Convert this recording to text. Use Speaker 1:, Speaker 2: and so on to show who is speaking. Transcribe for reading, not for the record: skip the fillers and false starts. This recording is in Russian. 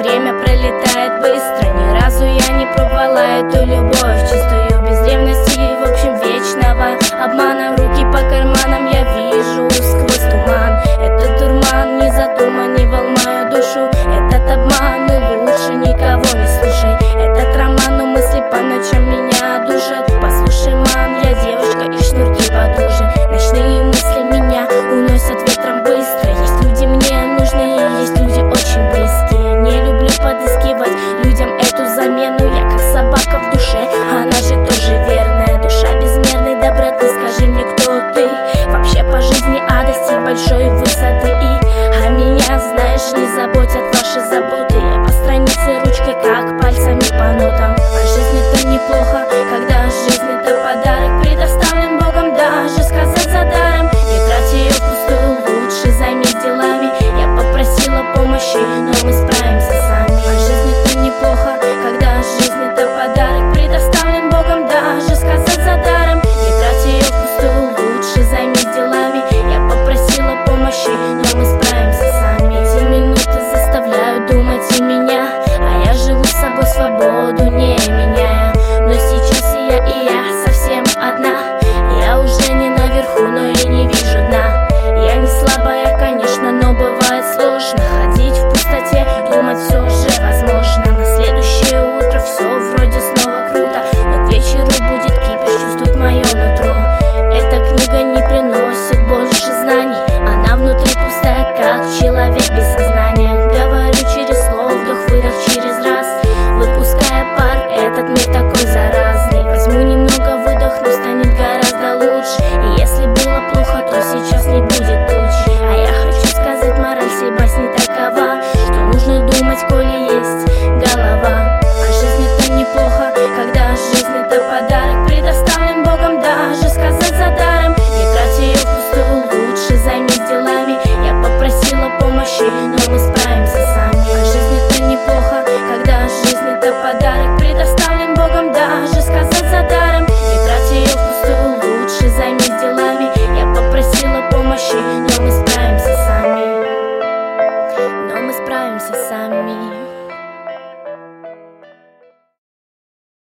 Speaker 1: время пролетает быстро. Ни разу я не пробовала эту любовь чистую, без ревности и, в общем, вечного обмана. Руки по карманам я вижу сквозь туман. Этот дурман не задуманивал мою душу. Этот обман, и лучше никого не слушай. Этот роман, но мысли по ночам меня душат. Послушай, мам, я девочка и шнурки подружи. Ночные мысли меня уносят ветром быстро. Есть люди мне нужные, есть люди очень близкие. Не люблю подыскивать людям эту замену. Я как собака в душе, она же тоже верная. Душа безмерной доброты, скажи мне, кто ты? Вообще по жизни достиг большой высоты. А меня, знаешь, не заботят ваши заботы.